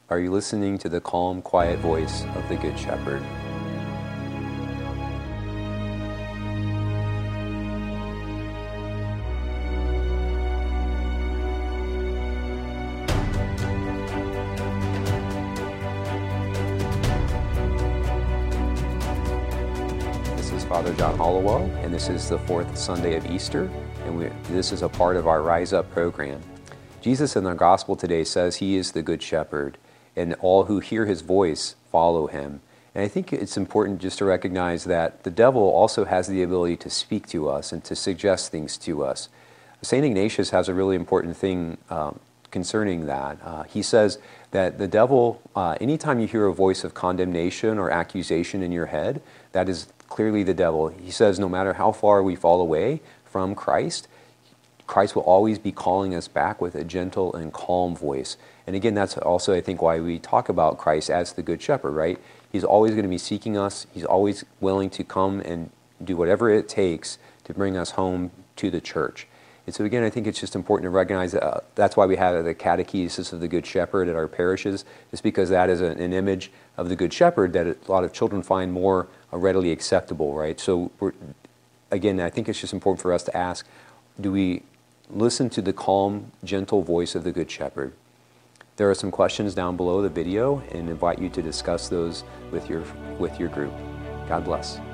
Are you listening to the calm, quiet voice of the Good Shepherd? This is Father John Hollowell, and this is the fourth Sunday of Easter, and this is a part of our Rise Up program. Jesus in the Gospel today says He is the Good Shepherd, and all who hear His voice follow Him. And I think it's important just to recognize that the devil also has the ability to speak to us and to suggest things to us. St. Ignatius has a really important thing concerning that. He says that the devil, anytime you hear a voice of condemnation or accusation in your head, that is clearly the devil. He says no matter how far we fall away from Christ, Christ will always be calling us back with a gentle and calm voice. And again, that's also, I think, why we talk about Christ as the Good Shepherd, right? He's always going to be seeking us. He's always willing to come and do whatever it takes to bring us home to the church. And so again, I think it's just important to recognize that that's why we have the catechesis of the Good Shepherd at our parishes, just because that is an image of the Good Shepherd that a lot of children find more readily acceptable, right? So again, I think it's just important for us to ask, do we listen to the calm, gentle voice of the Good Shepherd? There are some questions down below the video, and invite you to discuss those with your group. God bless.